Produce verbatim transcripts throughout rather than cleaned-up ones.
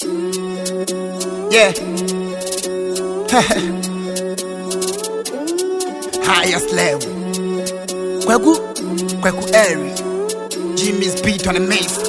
Yeah. Highest level. Kweku, Kweku Airy. Jimmy's beat on the mix.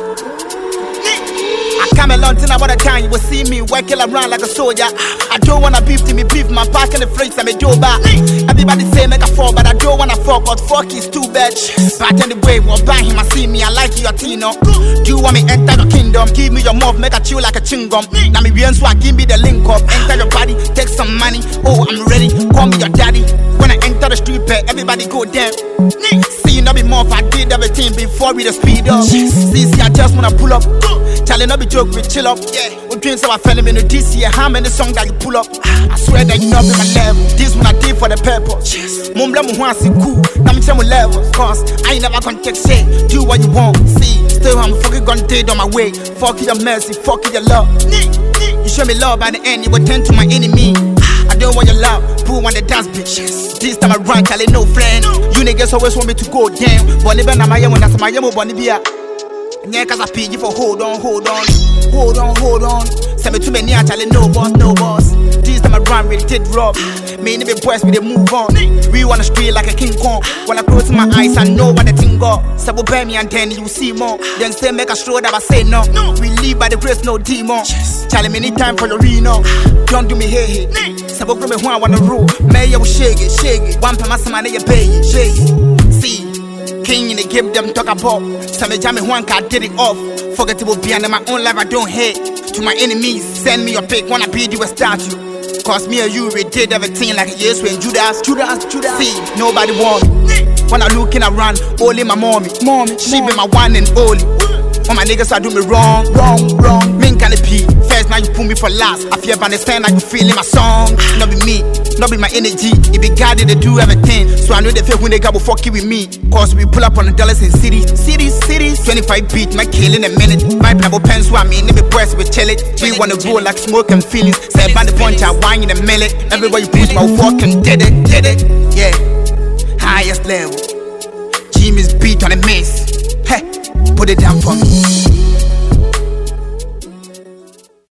I come along till about a time you will see me working around like a soldier. I don't wanna beef to me beef, my pack in the fridge and me do back. Everybody say make a fall, but I don't wanna fuck, cause fuck is too bad. But anyway, well buy him, I see me, I like your Tino. Do you want me enter your kingdom? Give me your mouth, make a chew like a chewing-gum. Now me so I give me the link up. Enter your body, take some money. Oh, I'm ready, call me your daddy. When I enter the street, pay, everybody go down. See you not be more, I did everything before we the speed up. See, see, I just wanna pull up. Charlie, not be joke, we chill up. Yeah, we dreams so I fell in the this year. How many songs that you pull up? I swear that you know be my level. This one I did for the purpose. Mumble mu want see cool. Now me tell me level. Cause I ain't never gonna take shit. Do what you want. See, still I'm fucking gonna dead on my way. Fuck your mercy, fuck your love. You show me love by the end, you will turn to my enemy. I don't want your love, put on the dance bitch. This time I run, Charlie, no friend. You niggas always want me to go down. But live in my own, that's my own bonnie beer. Yeah, cause I pay you for hold on, hold on, hold on, hold on. Send me too many, I tell you no boss, no boss. This time I run, really did rob. Me and the boys, we they move on. We wanna street like a King Kong. When I close my eyes, I know what the thing got. Sabo bear me and then you see more. Then say make a sure that I say no. We live by the grace, no demon. Charlie, me need time for your reno. Don't do me hey hey. Sabo bro me who I wanna rule. May you shake it, shake it. One time I say my nigga pay it, shake it. See. King in the game, them talk about. Some jam me one car did it off. Forgettable behind my own life, I don't hate. To my enemies, send me your pick, wanna beat you a statue. Cause me and you, we did everything like a yes when Judas, Judas, Judas. See, nobody want me. When I looking around, only my mommy, mommy, she be my one and only. All my niggas are do me wrong, wrong, wrong. Me can it be first, now you put me for last. I feel understand how you feeling my song. Not be me, not be my energy. It be God that they do everything. So I know they feel when they got will fuck you with me. Cause we pull up on the dollars in cities, cities, cities. twenty-five beat, my kill in a minute. My double pens, so I mean, they be pressed with chill it. We wanna roll like smoke and feelings. Say by the punch, I wine in a minute. Everywhere you push my fucking did it, did it. Yeah, highest level. Jimmy's beat on the mix. Hey, put it down for me.